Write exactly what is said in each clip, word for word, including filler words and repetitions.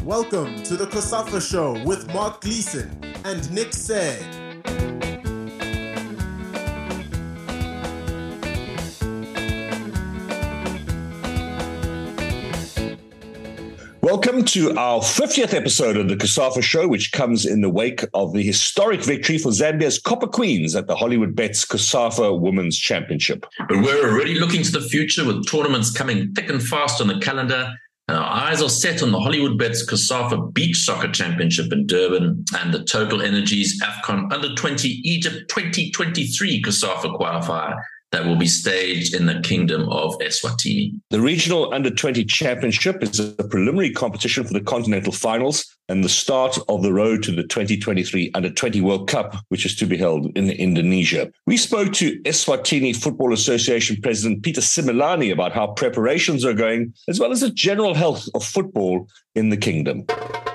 Welcome to the COSAFA Show with Mark Gleeson and Nick Say. Welcome to our fiftieth episode of the COSAFA Show, which comes in the wake of the historic victory for Zambia's Copper Queens at the Hollywood Bets COSAFA Women's Championship. But we're already looking to the future with tournaments coming thick and fast on the calendar. And our eyes are set on the Hollywood Bets COSAFA Beach Soccer Championship in Durban and the Total Energies AFCON Under twenty Egypt twenty twenty-three COSAFA qualifier that will be staged in the Kingdom of Eswatini. The Regional Under twenty Championship is a preliminary competition for the continental finals and the start of the road to the twenty twenty-three Under twenty World Cup, which is to be held in Indonesia. We spoke to Eswatini Football Association President Peter Similani about how preparations are going, as well as the general health of football in the kingdom.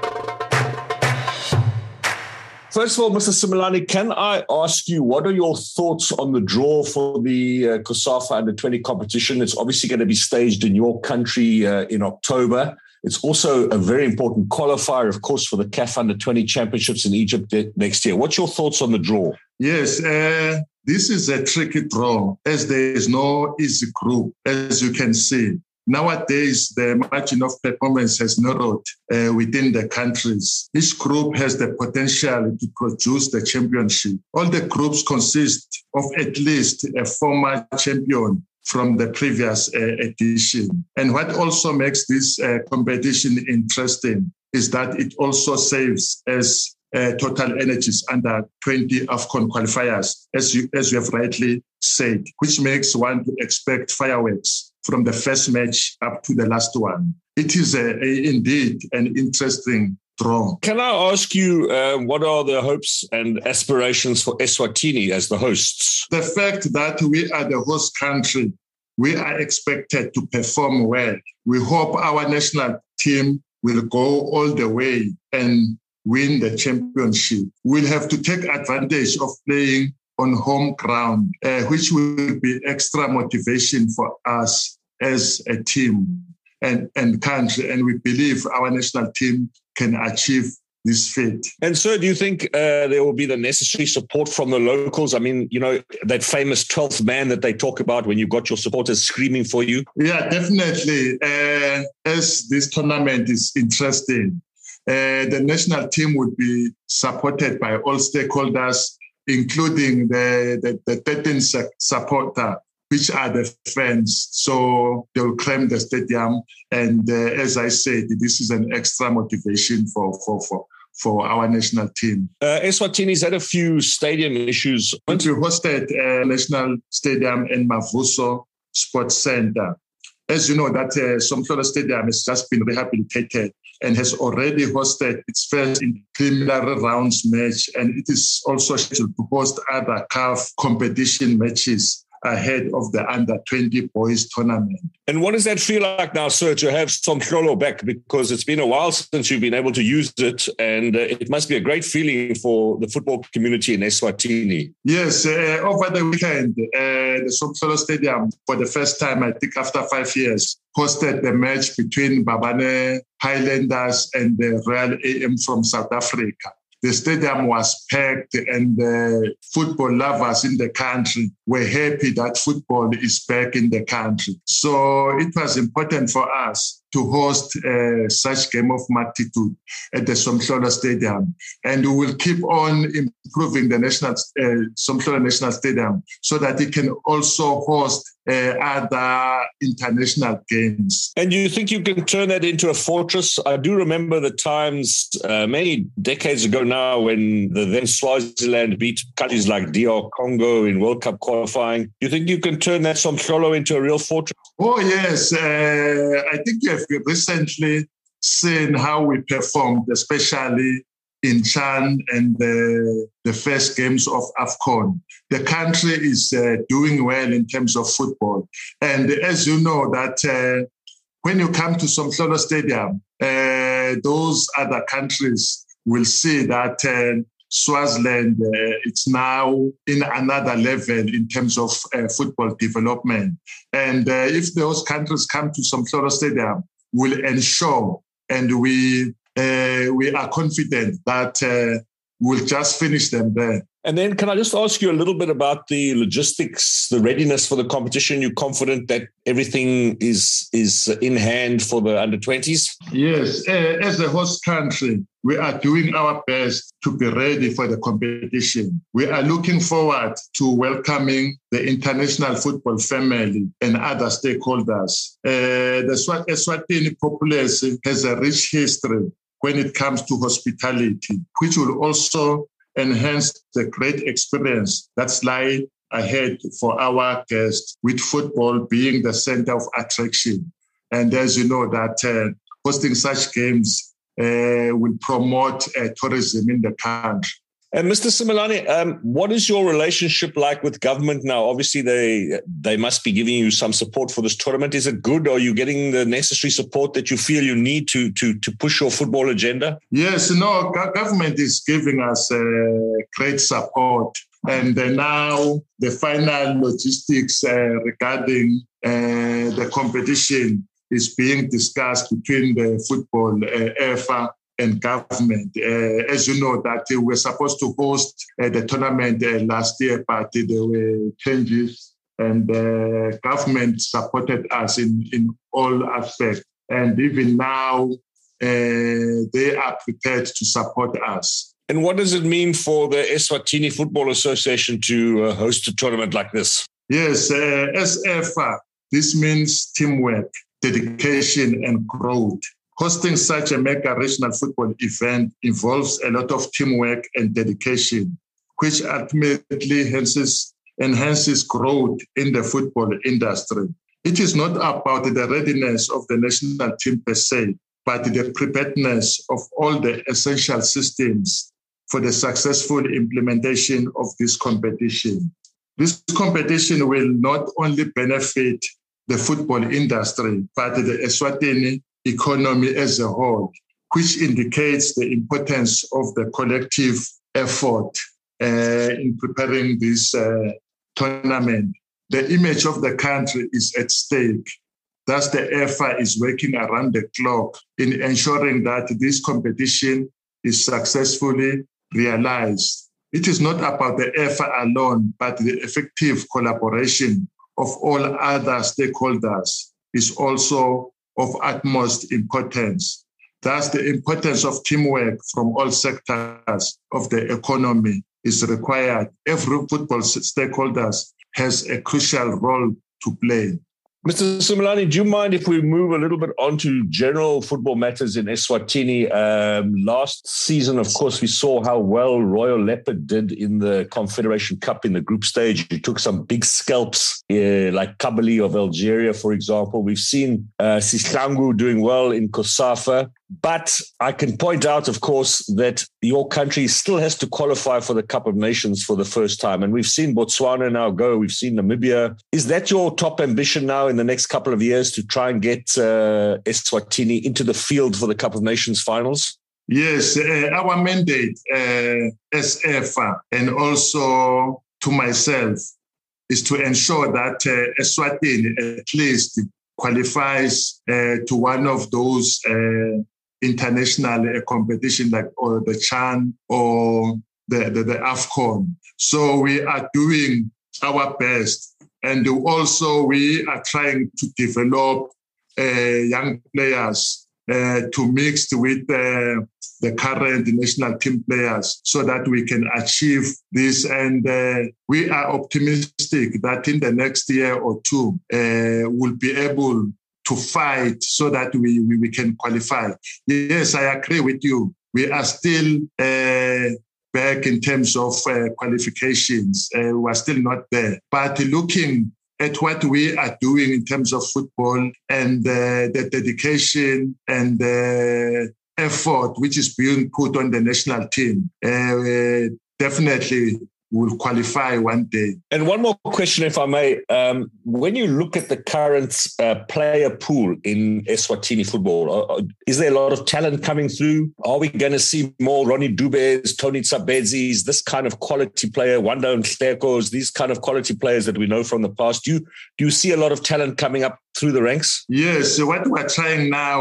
First of all, Mister Similani, can I ask you, what are your thoughts on the draw for the uh, COSAFA Under twenty competition? It's obviously going to be staged in your country uh, in October. It's also a very important qualifier, of course, for the C A F Under twenty Championships in Egypt next year. What's your thoughts on the draw? Yes, uh, this is a tricky draw, as there is no easy group, as you can see. Nowadays, the margin of performance has narrowed uh, within the countries. Each group has the potential to produce the championship. All the groups consist of at least a former champion from the previous uh, edition. And what also makes this uh, competition interesting is that it also serves as uh, Total Energies Under twenty AFCON qualifiers, as you, as you have rightly said, which makes one to expect fireworks from the first match up to the last one. It is a, a, indeed an interesting draw. Can I ask you, uh, what are the hopes and aspirations for Eswatini as the hosts? The fact that we are the host country, we are expected to perform well. We hope our national team will go all the way and win the championship. We'll have to take advantage of playing on home ground, uh, which will be extra motivation for us as a team and, and country. And we believe our national team can achieve this feat. And so do you think uh, there will be the necessary support from the locals? I mean, you know, that famous twelfth man that they talk about when you've got your supporters screaming for you? Yeah, definitely. Uh, as this tournament is interesting, uh, the national team would be supported by all stakeholders, including the, the, the thirteen supporter, which are the fans. So they will claim the stadium. And uh, as I said, this is an extra motivation for, for, for, for our national team. Uh, Eswatini's had a few stadium issues. We hosted a national stadium in Mavuso Sports Center. As you know, that uh, Somhlolo Stadium has just been rehabilitated and has already hosted its first preliminary rounds match, and it is also scheduled to host other C A F competition matches ahead of the Under twenty boys tournament. And what does that feel like now, sir, to have Somhlolo back? Because it's been a while since you've been able to use it, and uh, it must be a great feeling for the football community in Eswatini. Yes, uh, over the weekend, uh, the Somhlolo Stadium, for the first time, I think after five years, hosted the match between Babane Highlanders and the Royal A M from South Africa. The stadium was packed, and the football lovers in the country were happy that football is back in the country. So it was important for us to host uh, such game of magnitude at the Somhlolo Stadium. And we will keep on improving the national uh, Somhlolo National Stadium so that it can also host uh, other international games. And you think you can turn that into a fortress? I do remember the times uh, many decades ago now when the then Swaziland beat countries like D R Congo in World Cup qualifying. Do you think you can turn that Somhlolo into a real fortress? Oh, yes. Uh, I think you have recently seen how we performed, especially in Chan and the, the first games of AFCON. The country is uh, doing well in terms of football. And as you know, that uh, when you come to Somhlolo Stadium, uh, those other countries will see that uh, Swaziland, uh, it's now in another level in terms of uh, football development. And uh, if those countries come to Somhlolo Stadium, will ensure and we uh, we are confident that uh, we'll just finish them there. And then can I just ask you a little bit about the logistics, the readiness for the competition? You're confident that everything is is in hand for the under twenties? Yes. Uh, as a host country, we are doing our best to be ready for the competition. We are looking forward to welcoming the international football family and other stakeholders. Uh, the Eswatini population has a rich history when it comes to hospitality, which will also enhance the great experience that's lie ahead for our guests, with football being the center of attraction. And as you know, that uh, hosting such games uh, will promote uh, tourism in the country. And Mister Simelane, um, what is your relationship like with government now? Obviously, they they must be giving you some support for this tournament. Is it good? Are you getting the necessary support that you feel you need to to to push your football agenda? Yes, no, government is giving us uh, great support. And uh, now the final logistics uh, regarding uh, the competition is being discussed between the football uh, F A and government. Uh, as you know, that uh, we're supposed to host uh, the tournament uh, last year, but uh, there were changes, and uh, government supported us in, in all aspects. And even now, uh, they are prepared to support us. And what does it mean for the Eswatini Football Association to uh, host a tournament like this? Yes, uh, as F A, this means teamwork, dedication, and growth. Hosting such a mega regional football event involves a lot of teamwork and dedication, which ultimately enhances, enhances growth in the football industry. It is not about the readiness of the national team per se, but the preparedness of all the essential systems for the successful implementation of this competition. This competition will not only benefit the football industry, but the Eswatini economy as a whole, which indicates the importance of the collective effort uh, in preparing this uh, tournament. The image of the country is at stake. Thus, the F A is working around the clock in ensuring that this competition is successfully realized. It is not about the F A alone, but the effective collaboration of all other stakeholders is also of utmost importance. Thus, the importance of teamwork from all sectors of the economy is required. Every football stakeholder has a crucial role to play. Mister Simelane, do you mind if we move a little bit on to general football matters in Eswatini? Um, last season, of course, we saw how well Royal Leopard did in the Confederation Cup in the group stage. It took some big scalps, uh, like Kabali of Algeria, for example. We've seen uh, Sihlangu doing well in COSAFA. But I can point out, of course, that your country still has to qualify for the Cup of Nations for the first time. And we've seen Botswana now go. We've seen Namibia. Is that your top ambition now in the next couple of years, to try and get uh, Eswatini into the field for the Cup of Nations finals? Yes, uh, our mandate uh, as F A and also to myself is to ensure that uh, Eswatini at least qualifies uh, to one of those uh, international uh, competition like or the CHAN or the, the, the AFCON. So we are doing our best. And also we are trying to develop uh, young players uh, to mix with uh, the current national team players so that we can achieve this. And uh, we are optimistic that in the next year or two, uh, we'll be able to fight so that we, we, we can qualify. Yes, I agree with you. We are still uh, back in terms of uh, qualifications. Uh, we are still not there. But looking at what we are doing in terms of football and uh, the dedication and the effort which is being put on the national team, uh, definitely will qualify one day. And one more question, if I may. Um, when you look at the current uh, player pool in Eswatini football, uh, is there a lot of talent coming through? Are we going to see more Ronnie Dubes, Tony Tsabezis, this kind of quality player, Wanda Nhlekos, these kind of quality players that we know from the past? Do you, do you see a lot of talent coming up through the ranks? Yes. So what we're trying now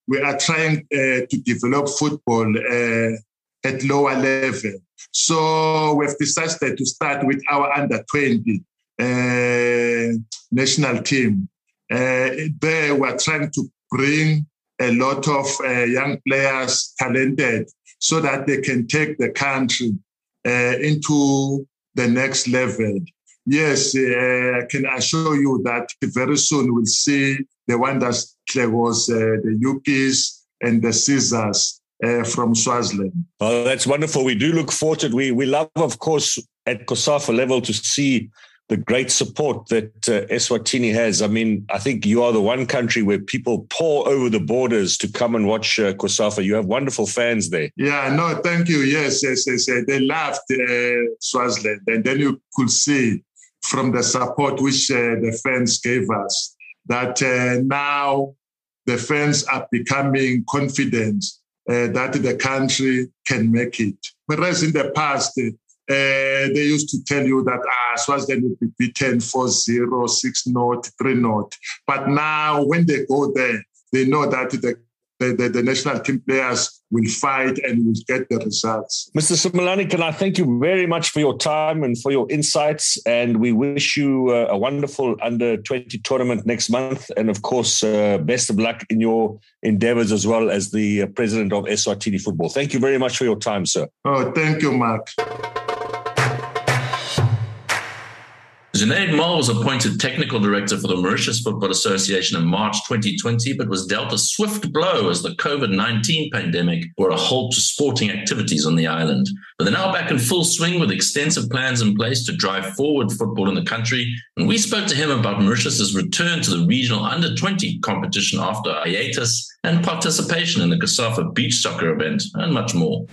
we are trying uh, to develop football uh, at lower level. So we've decided to start with our under twenty uh, national team. Uh, there we're trying to bring a lot of uh, young players, talented, so that they can take the country uh, into the next level. Yes, uh, I can assure you that very soon we'll see the wonders, was uh, the Yuppies and the Caesars uh, from Swaziland. Oh, that's wonderful. We do look forward to it. We, we love, of course, at COSAFA level to see the great support that uh, Eswatini has. I mean, I think you are the one country where people pour over the borders to come and watch uh, COSAFA. You have wonderful fans there. Yeah, no, thank you. Yes, yes, yes. yes. They loved uh, Swaziland. And then you could see from the support which uh, the fans gave us that uh, now the fans are becoming confident uh, that the country can make it. Whereas in the past, uh, Uh, they used to tell you that ah, Swaziland would be beaten four zero, six zero, three zero. But now when they go there, they know that the, the, the national team players will fight and will get the results. Mister Simelane, can I thank you very much for your time and for your insights. And we wish you uh, a wonderful under twenty tournament next month. And of course, uh, best of luck in your endeavors as well as the uh, president of Eswatini Football. Thank you very much for your time, sir. Oh, thank you, Mark. Junaid Mal was appointed technical director for the Mauritius Football Association in March twenty twenty, but was dealt a swift blow as the COVID nineteen pandemic brought a halt to sporting activities on the island. But they're now back in full swing with extensive plans in place to drive forward football in the country. And we spoke to him about Mauritius's return to the regional under twenty competition after hiatus and participation in the COSAFA beach soccer event and much more.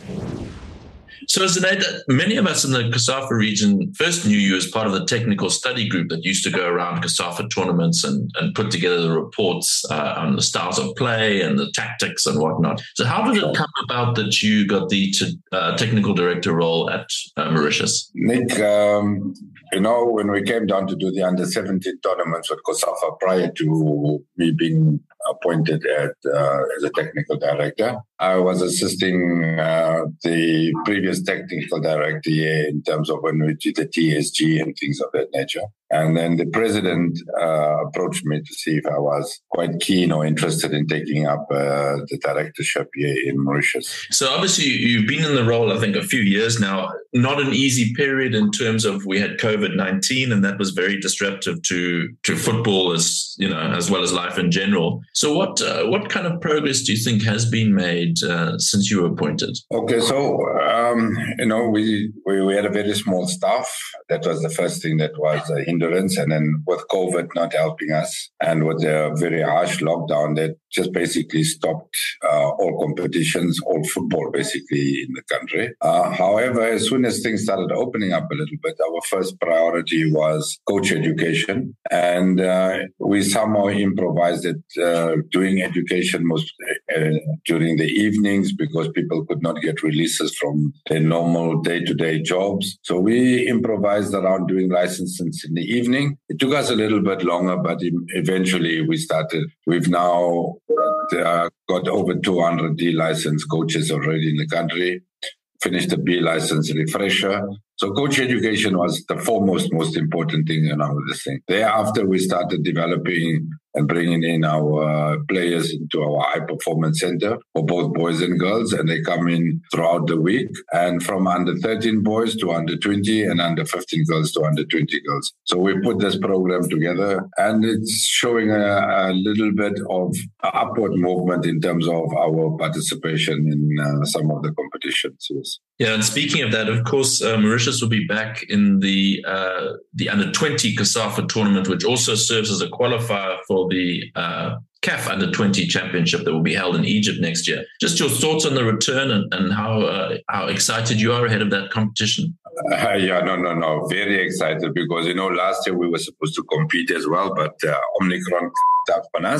So, Junaid, many of us in the COSAFA region first knew you as part of the technical study group that used to go around COSAFA tournaments and, and put together the reports uh, on the styles of play and the tactics and whatnot. So how did it come about that you got the uh, technical director role at uh, Mauritius? Nick, um, you know, when we came down to do the under seventeen tournaments with COSAFA prior to me being appointed at, uh, as a technical director, I was assisting uh, the previous technical director here in terms of when we did the T S G and things of that nature. And then the president uh, approached me to see if I was quite keen or interested in taking up uh, the directorship here in Mauritius. So obviously you've been in the role, I think, a few years now. Not an easy period in terms of we had COVID nineteen, and that was very disruptive to to football as you know as well as life in general. So what uh, what kind of progress do you think has been made uh, since you were appointed? Okay, so um, you know we, we we had a very small staff. That was the first thing that was a hindrance, and then with COVID not helping us, and with a very harsh lockdown that just basically stopped uh, all competitions, all football basically in the country. Uh, however, as soon as things started opening up a little bit, our first priority was coach education, and uh, we somehow improvised it, uh, doing education most uh, during the evenings because people could not get releases from their normal day-to-day jobs. So we improvised around doing licenses in the evening. It took us a little bit longer, but eventually we started. We've now uh, got over two hundred D licensed coaches already in the country, finished the B license refresher. So coach education was the foremost, most important thing around this thing. Thereafter, we started developing and bringing in our uh, players into our high performance center for both boys and girls, and they come in throughout the week, and from under thirteen boys to under twenty and under fifteen girls to under twenty girls. So we put this program together, and it's showing a, a little bit of upward movement in terms of our participation in uh, some of the competitions. Yes. Yeah, and speaking of that, of course, uh, Mauritius will be back in the uh, the under twenty COSAFA tournament, which also serves as a qualifier for the uh, C A F under twenty championship that will be held in Egypt next year. Just your thoughts on the return and, and how uh, how excited you are ahead of that competition. Uh, yeah, no, no, no. Very excited because, you know, last year we were supposed to compete as well, but uh, Omicron cut on us.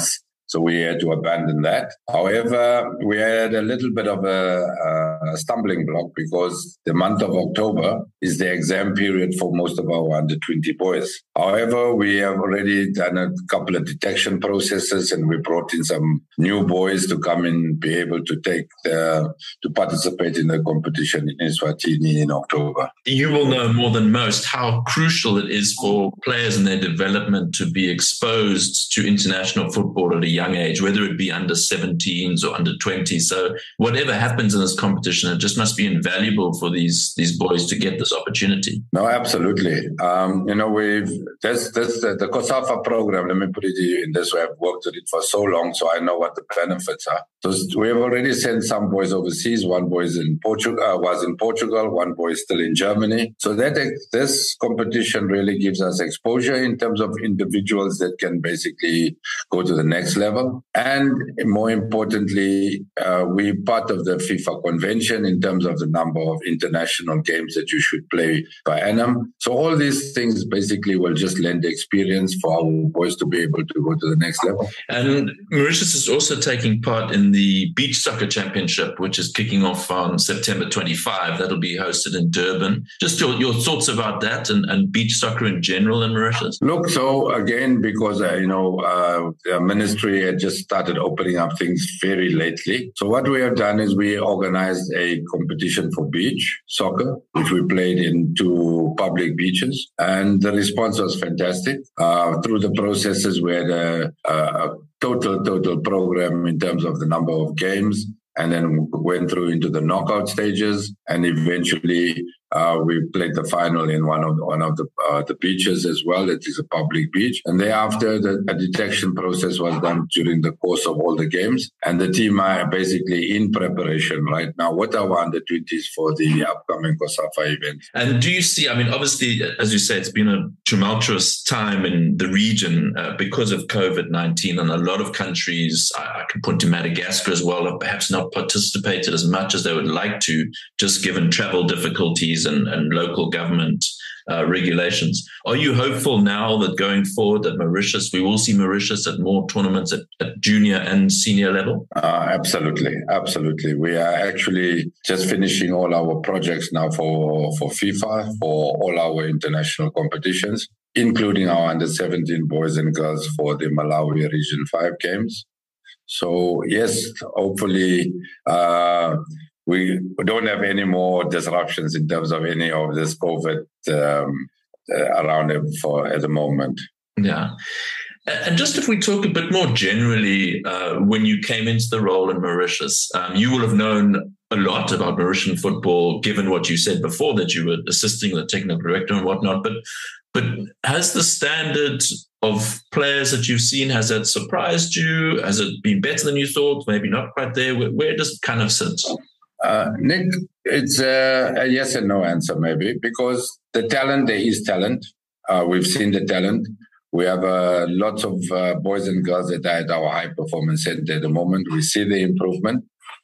So we had to abandon that. However, we had a little bit of a, a stumbling block because the month of October is the exam period for most of our under twenty boys. However, we have already done a couple of detection processes and we brought in some new boys to come and be able to take the, to participate in the competition in Eswatini in October. You will know more than most how crucial it is for players in their development to be exposed to international football at a young age, whether it be under seventeens or under twenties. So whatever happens in this competition, it just must be invaluable for these these boys to get this opportunity. No, absolutely. Um, you know, we've that's that's the, the COSAFA program. Let me put it in this way. I've worked with it for so long, so I know what the benefits are. So we have already sent some boys overseas. One boy is in Portugal, uh, was in Portugal. One boy is still in Germany. So that this competition really gives us exposure in terms of individuals that can basically go to the next level. And more importantly, uh, we're part of the FIFA convention in terms of the number of international games that you should play per annum. So all these things basically will just lend experience for our boys to be able to go to the next level. And Mauritius is also taking part in the Beach Soccer Championship, which is kicking off on September twenty-fifth. That'll be hosted in Durban. Just your, your thoughts about that and, and beach soccer in general in Mauritius? Look, so again, because, uh, you know, uh, the ministry had just started opening up things very lately. So what we have done is we organized a competition for beach soccer, which we played in two public beaches. And the response was fantastic. Uh, through the processes, we had a, a total, total program in terms of the number of games, and then went through into the knockout stages, and eventually uh, we played the final in one of the, one of the uh, the beaches as well. It is a public beach, and thereafter the a detection process was done during the course of all the games, and the team are basically in preparation right now with our under twenties for the upcoming COSAFA event. And do you see? I mean, obviously, as you say, it's been a tumultuous time in the region uh, because of COVID nineteen, and a lot of countries, I, I can point to Madagascar as well, have perhaps not participated as much as they would like to, just given travel difficulties and, and local government uh, regulations. Are you hopeful now that going forward that Mauritius, we will see Mauritius at more tournaments at, at junior and senior level? Uh, absolutely. Absolutely. We are actually just finishing all our projects now for, for FIFA, for all our international competitions, including our under seventeen boys and girls for the Malawi Region five games. So, yes, hopefully uh, we don't have any more disruptions in terms of any of this COVID um, uh, around it for at the moment. Yeah. And just if we talk a bit more generally, uh, when you came into the role in Mauritius, um, you will have known a lot about Mauritian football, given what you said before, that you were assisting the technical director and whatnot. But but has the standard of players that you've seen, has that surprised you? Has it been better than you thought? Maybe not quite there. Where, where does it kind of sit? Uh, Nick, it's a, a yes and no answer, maybe, because the talent, there is talent. Uh, we've seen the talent. We have uh, lots of uh, boys and girls that are at our high performance center at the moment. We see the improvement.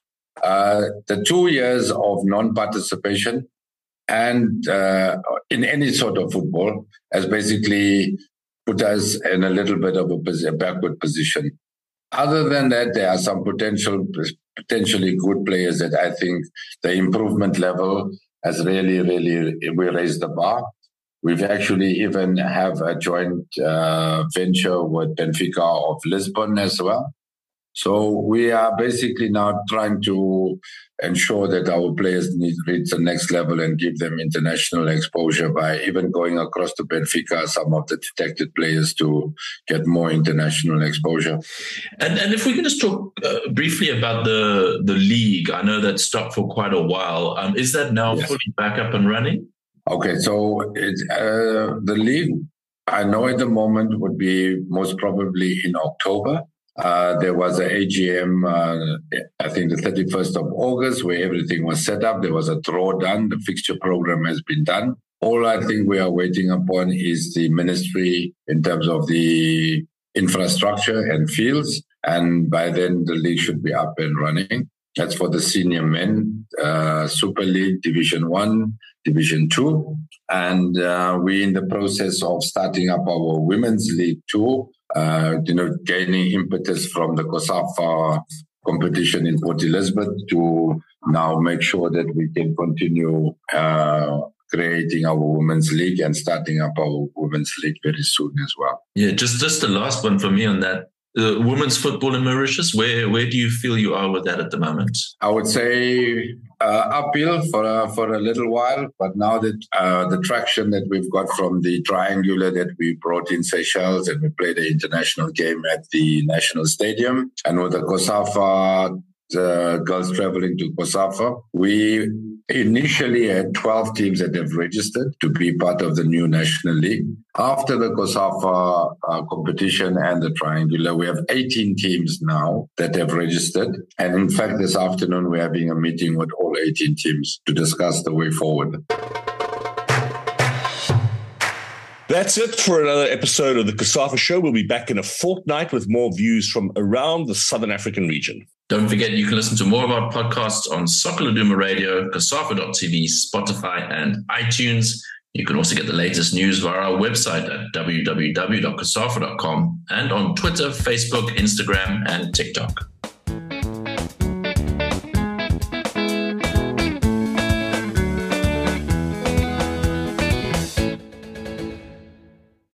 Uh, the two years of non-participation and uh, in any sort of football has basically put us in a little bit of a backward position. Other than that, there are some potential, potentially good players that I think the improvement level has really, really, we raised the bar. We've actually even have a joint uh, venture with Benfica of Lisbon as well. So we are basically now trying to ensure that our players need to reach the next level and give them international exposure by even going across to Benfica, some of the detected players to get more international exposure. And and if we can just talk uh, briefly about the, the league, I know that stopped for quite a while. Um, is that now yes. fully back up and running? Okay, so it, uh, the league, I know at the moment would be most probably in October. Uh, there was an A G M, uh, I think the thirty-first of August, where everything was set up. There was a draw done. The fixture program has been done. All I think we are waiting upon is the ministry in terms of the infrastructure and fields. And by then, the league should be up and running. That's for the senior men, uh, Super League, Division One, Division Two. And uh, we're in the process of starting up our women's league too. uh, you know, gaining impetus from the COSAFA competition in Port Elizabeth to now make sure that we can continue uh, creating our women's league and starting up our women's league very soon as well. Yeah, just just the last one for me on that. Uh, women's football in Mauritius, where where do you feel you are with that at the moment? I would say uh, uphill for a, for a little while, but now that uh, the traction that we've got from the triangular that we brought in Seychelles, and we played the international game at the National Stadium, and with the COSAFA, the girls traveling to COSAFA, we initially had twelve teams that have registered to be part of the new National League. After the COSAFA uh, competition and the triangular, we have eighteen teams now that have registered. And in fact, this afternoon, we're having a meeting with all eighteen teams to discuss the way forward. That's it for another episode of the COSAFA Show. We'll be back in a fortnight with more views from around the Southern African region. Don't forget, you can listen to more of our podcasts on Soccer Laduma Radio, COSAFA dot T V, Spotify, and iTunes. You can also get the latest news via our website at w w w dot cosafa dot com and on Twitter, Facebook, Instagram, and TikTok.